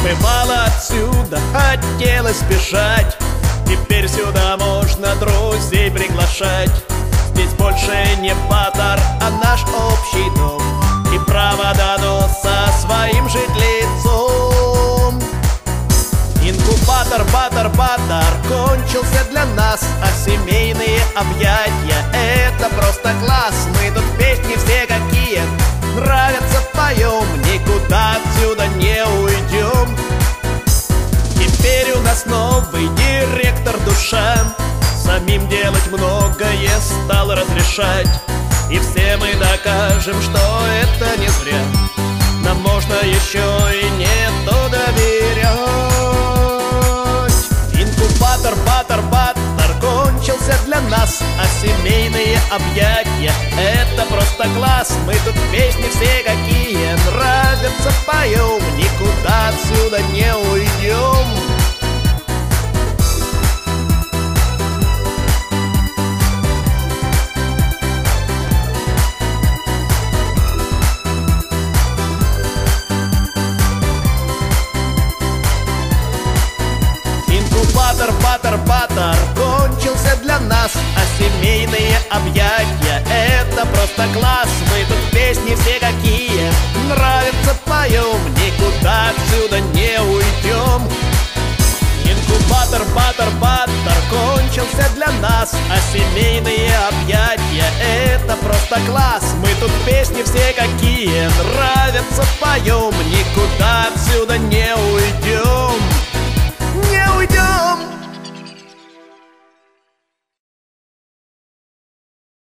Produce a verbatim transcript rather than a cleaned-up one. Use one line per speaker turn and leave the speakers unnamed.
Бывало отсюда хотелось бежать, теперь сюда можно друзей приглашать. Здесь больше не Паттер, а наш общий дом, и право дано со своим жить лицом. Инкубатор, Паттер, Паттер кончился для нас, а семейные объятия — это просто класс. Мы тут песни все какие нравятся поем, никуда отсюда не уйдем. Теперь у нас новый директор душа, самим делать многое стал разрешать. И все мы докажем, что это не зря, нам можно еще и не то доверять. Инкубатор, Паттер, Паттер кончился для нас, а семейные объятия — это просто класс. Мы тут песни все какие нравятся поем, никуда отсюда не уйдем. Инкубатор, Паттер, Паттер кончился для нас, а семейные объятия — это просто класс. Мы тут песни все какие нравятся поем, никуда отсюда не уйдем. Инкубатор, Паттер, Паттер кончился для нас, а семейные объятия — это просто класс. Мы тут песни все какие нравятся поем, никуда отсюда не уйдем.